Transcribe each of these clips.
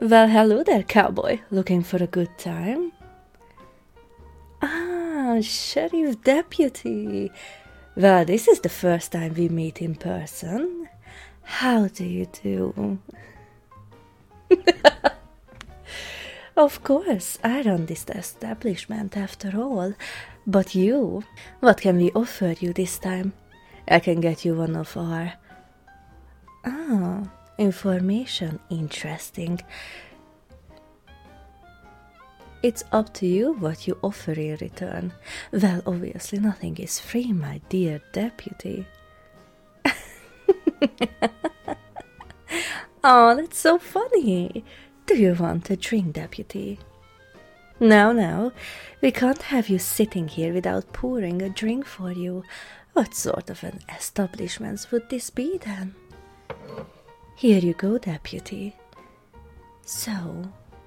Well, hello there, cowboy. Looking for a good time? Ah, Sheriff Deputy. Well, this is the first time we meet in person. How do you do? Of course, I run this establishment after all. But you, what can we offer you this time? I can get you one of our... Ah, information. Interesting. It's up to you what you offer in return. Well, obviously nothing is free, my dear deputy. Oh, that's so funny. Do you want a drink, deputy? No, we can't have you sitting here without pouring a drink for you. What sort of an establishment would this be, then? Here you go, deputy. So...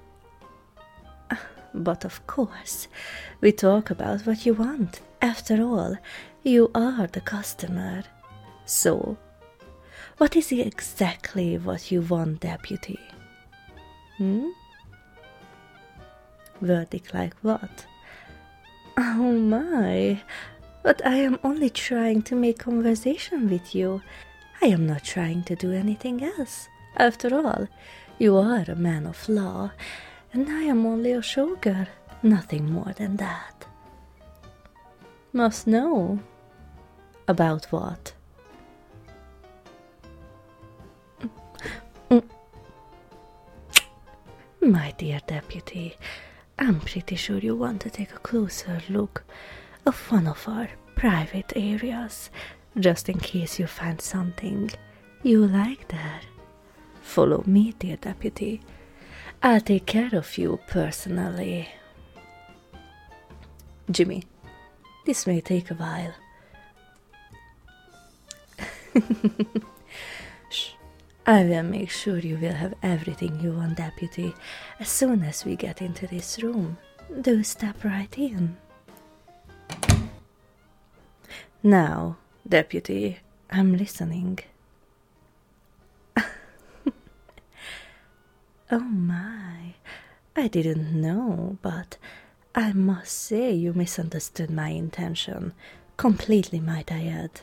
But of course, we talk about what you want. After all, you are the customer. So, what is exactly what you want, deputy? Verdict like what? Oh my, but I am only trying to make conversation with you. I am not trying to do anything else. After all, you are a man of law, and I am only a showgirl, nothing more than that. Must know. About what? My dear deputy, I'm pretty sure you want to take a closer look of one of our private areas, just in case you find something you like there. Follow me, dear deputy. I'll take care of you personally. Jimmy, this may take a while. Shh. I will make sure you will have everything you want, deputy, as soon as we get into this room. Do step right in. Now, deputy, I'm listening. Oh my, I didn't know, but I must say you misunderstood my intention. Completely, might I add.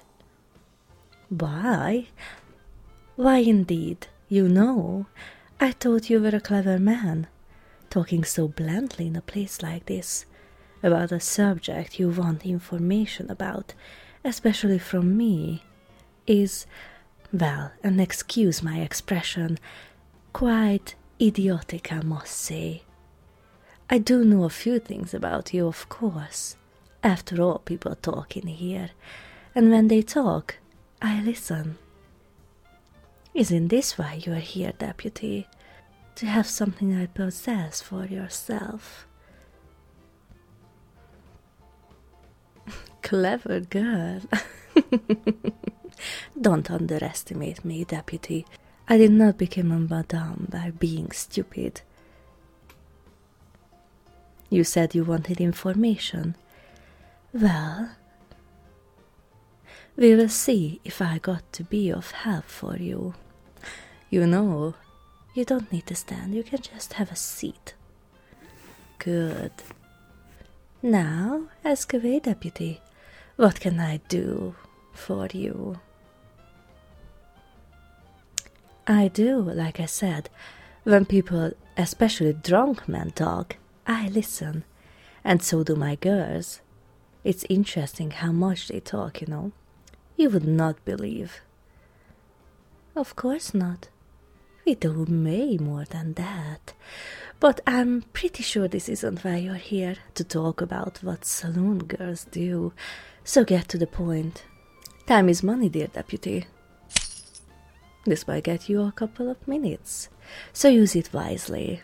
Why? Why indeed, you know, I thought you were a clever man, talking so bluntly in a place like this, about a subject you want information about, especially from me, is, well, and excuse my expression, quite idiotic, I must say. I do know a few things about you, of course. After all, people talk in here, and when they talk, I listen. Isn't this why you are here, deputy? To have something I possess for yourself? Clever girl. Don't underestimate me, deputy. I did not become a madame by being stupid. You said you wanted information. Well, we will see if I got to be of help for you. You know, you don't need to stand, you can just have a seat. Good. Now, ask away, deputy. What can I do for you? I do, like I said, when people, especially drunk men, talk, I listen, and so do my girls. It's interesting how much they talk, you know. You would not believe. Of course not. We do way more than that. But I'm pretty sure this isn't why you're here, to talk about what saloon girls do. So get to the point. Time is money, dear deputy. This might get you a couple of minutes, so use it wisely.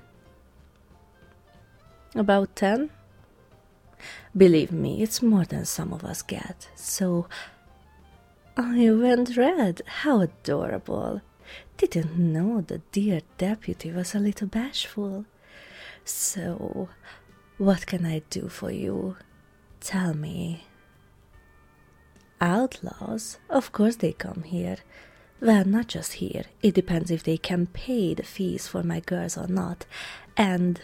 About 10? Believe me, it's more than some of us get, so... Oh, you went red. How adorable. Didn't know the dear deputy was a little bashful. So, what can I do for you? Tell me. Outlaws? Of course they come here. Well, not just here. It depends if they can pay the fees for my girls or not. And...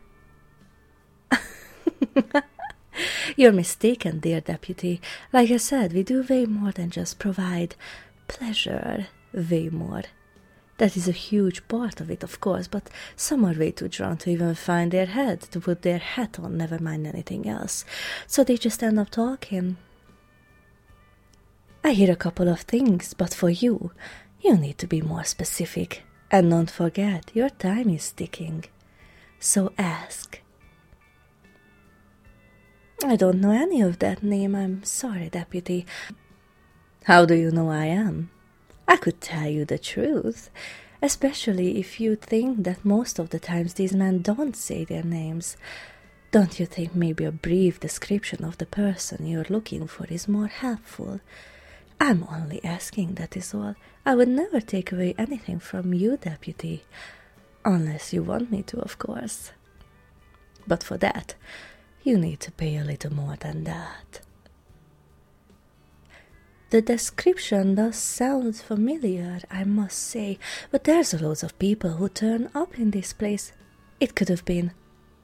You're mistaken, dear deputy. Like I said, we do way more than just provide pleasure. Way more. That is a huge part of it, of course, but some are way too drunk to even find their head, to put their hat on, never mind anything else. So they just end up talking. I hear a couple of things, but for you, you need to be more specific. And don't forget, your time is ticking. So ask. I don't know any of that name, I'm sorry, deputy. How do you know I am? I could tell you the truth, especially if you think that most of the times these men don't say their names. Don't you think maybe a brief description of the person you're looking for is more helpful? I'm only asking, that is all. I would never take away anything from you, deputy. Unless you want me to, of course. But for that, you need to pay a little more than that. The description does sound familiar, I must say, but there's a lot of people who turn up in this place. It could have been...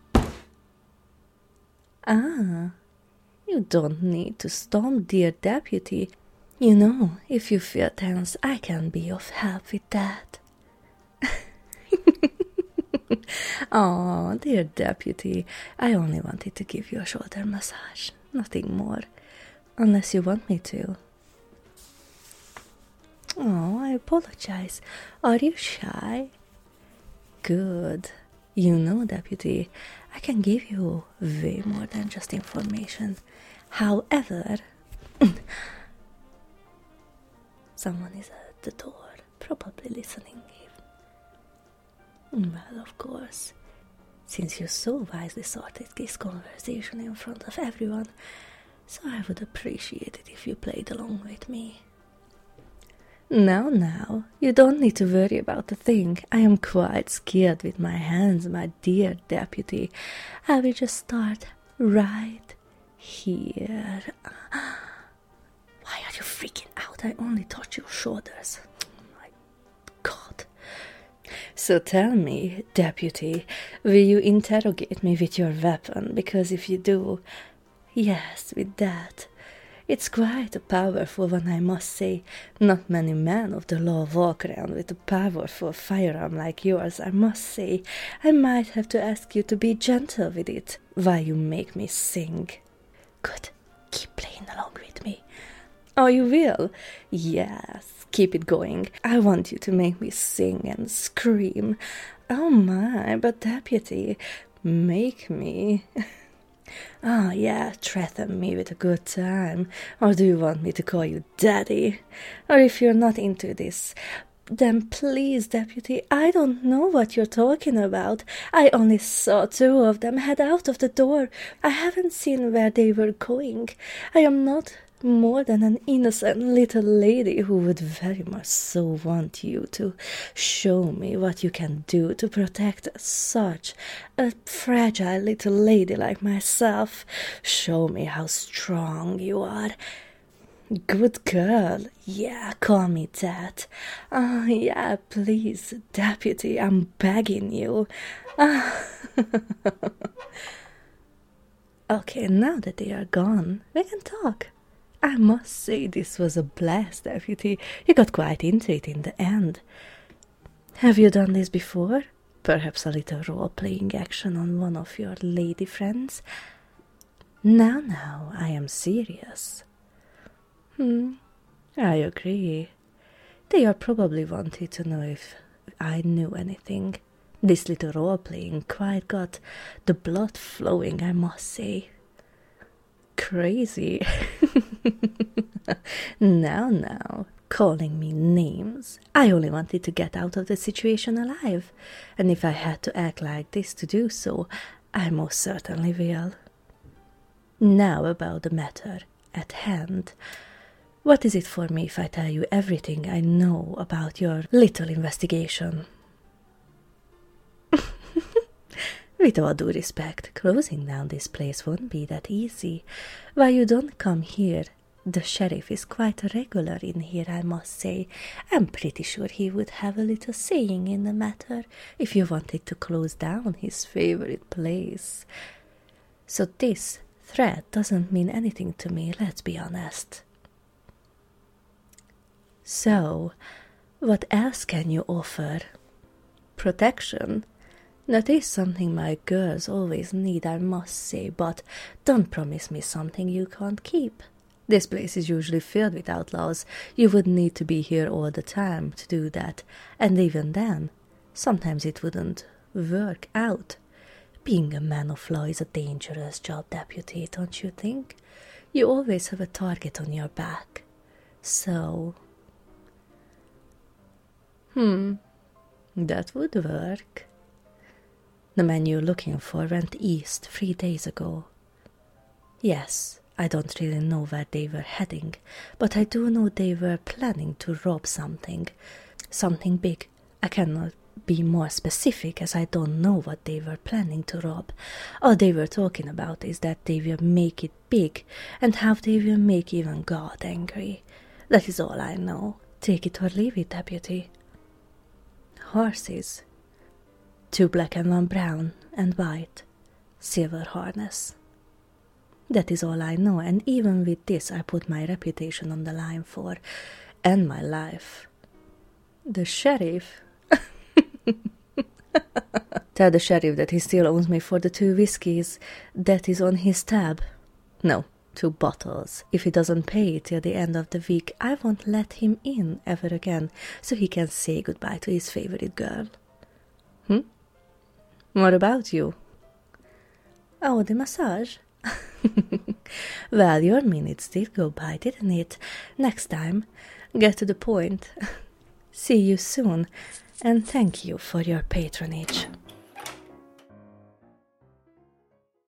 Ah, you don't need to storm, dear deputy. You know, if you feel tense, I can be of help with that. Oh, dear deputy, I only wanted to give you a shoulder massage, nothing more, unless you want me to. Oh, I apologize. Are you shy? Good. You know, deputy, I can give you way more than just information. However, someone is at the door, probably listening. Well, of course, since you so wisely started this conversation in front of everyone, so I would appreciate it if you played along with me. Now, you don't need to worry about a thing. I am quite skilled with my hands, my dear deputy. I will just start right here. Why are you freaking out? I only touched your shoulders. My God. So tell me, deputy, will you interrogate me with your weapon? Because if you do, yes, with that. It's quite a powerful one, I must say. Not many men of the law walk around with a powerful firearm like yours, I must say. I might have to ask you to be gentle with it while you make me sing. Good. Keep playing along with me. Oh, you will? Yes, keep it going. I want you to make me sing and scream. Oh my, but deputy, make me... Oh, yeah, threaten me with a good time. Or do you want me to call you daddy? Or if you're not into this, then please, deputy, I don't know what you're talking about. I only saw two of them head out of the door. I haven't seen where they were going. I am not more than an innocent little lady who would very much so want you to show me what you can do to protect such a fragile little lady like myself. Show me how strong you are. Good girl. Yeah, call me that. Oh, yeah, please, deputy, I'm begging you. Okay, now that they are gone, we can talk. I must say this was a blast, deputy. You got quite into it in the end. Have you done this before? Perhaps a little role-playing action on one of your lady friends? Now, I am serious. I agree. They are probably wanted to know if I knew anything. This little role-playing quite got the blood flowing, I must say. Crazy. Now, calling me names. I only wanted to get out of the situation alive, and if I had to act like this to do so, I most certainly will. Now about the matter at hand. What is it for me if I tell you everything I know about your little investigation? With all due respect, closing down this place won't be that easy. Why you don't come here, The sheriff is quite regular in here, I must say. I'm pretty sure he would have a little saying in the matter if you wanted to close down his favorite place. So this threat doesn't mean anything to me, let's be honest. So, what else can you offer? Protection? That is something my girls always need, I must say, but don't promise me something you can't keep. This place is usually filled with outlaws. You would need to be here all the time to do that, and even then, sometimes it wouldn't work out. Being a man of law is a dangerous job, deputy, don't you think? You always have a target on your back. So... that would work. The man you're looking for went east 3 days ago. Yes, I don't really know where they were heading, but I do know they were planning to rob something. Something big. I cannot be more specific as I don't know what they were planning to rob. All they were talking about is that they will make it big and how they will make even God angry. That is all I know. Take it or leave it, deputy. Horses. 2 black and 1 brown and white. Silver harness. That is all I know, and even with this I put my reputation on the line for, and my life. The sheriff? Tell the sheriff that he still owes me for the 2 whiskies. That is on his tab. No, 2 bottles. If he doesn't pay till the end of the week, I won't let him in ever again, so he can say goodbye to his favorite girl. What about you? Oh, the massage? Well, your minutes did go by, didn't it? Next time, get to the point. See you soon, and thank you for your patronage.